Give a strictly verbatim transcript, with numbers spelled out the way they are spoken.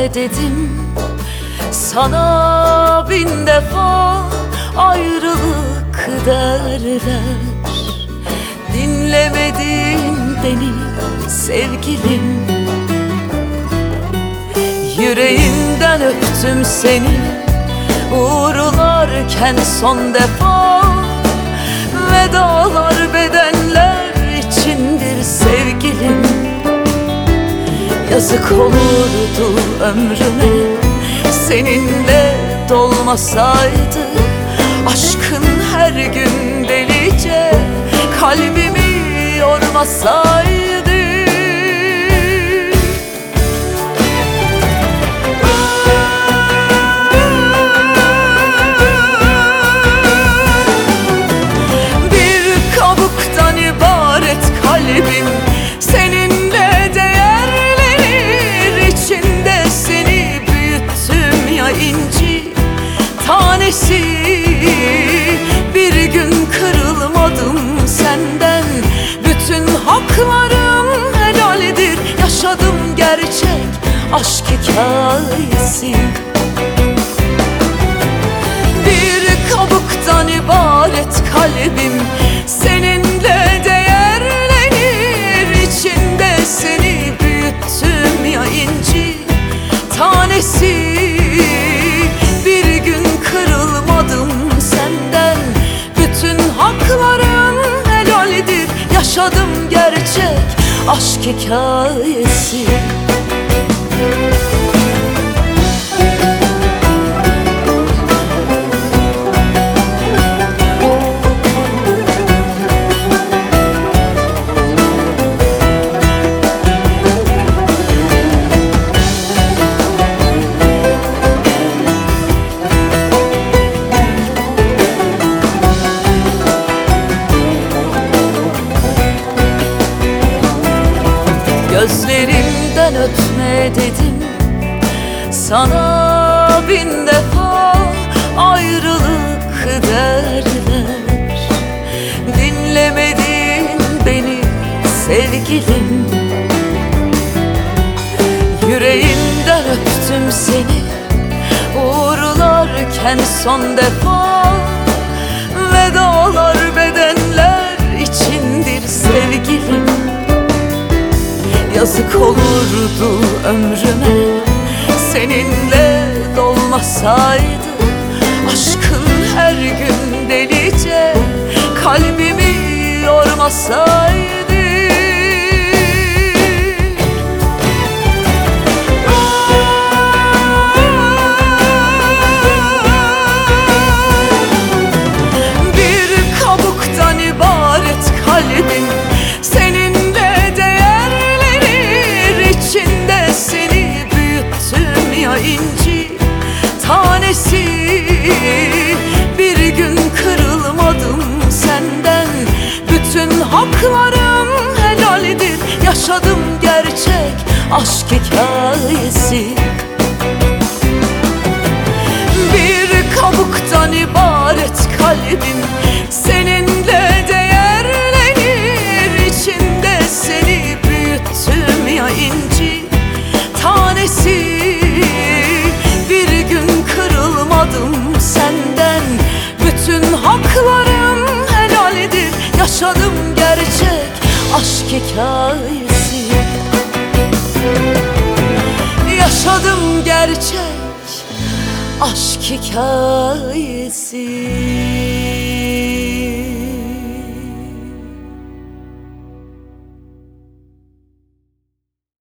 öpme dedim sana bin defa, ayrılık derler. Dinlemedin beni sevgilim, yüreğinden öptüm seni uğurlarken son defa. Vedalar bedenler içindir sevgilim. Yazık olurdu ömrüme seninle dolmasaydı. Aşkın her gün delice kalbimi yormasaydı. Bir kabuktan ibaret kalbim seninle değerlenir. İçinde seni büyüttüm ya inci tanesi. Bir gün kırılmadım senden, bütün haklarım helaldir. Yaşadım gerçek aşk hikayesi. Bir kabuktan ibaret kalbim seninle değerlenir. İçinde seni büyüttüm ya inci tanesi. Bir gün kırılmadım senden, bütün haklarım helaldir. Yaşadım gerçek aşk hikayesi. Gözlerimden öpme dedim sana bin defa, ayrılık derler. Dinlemedin beni sevgilim, yüreğimden öptüm seni uğurlarken son defa. Vedalar bedenler içindir sevgilim. Yazık olurdu ömrüme seninle dolmasaydı. Aşkın her gün delice kalbimi yormasaydı. Bir kabuktan ibaret kalbim seninle değerlenir. İçinde seni büyüttüm ya inci tanesi. Bir gün kırılmadım senden, bütün haklarım helaldir. Yaşadım gerçek aşk hikayesi. Bir kabuktan ibaret kalbim seninle değerlenir. İçinde seni büyüttüm ya inci tanesi. Bir gün kırılmadım senden, bütün haklarım helaldir. Yaşadım gerçek aşk hikayesi. Yaşadım gerçek aşk hikayesi.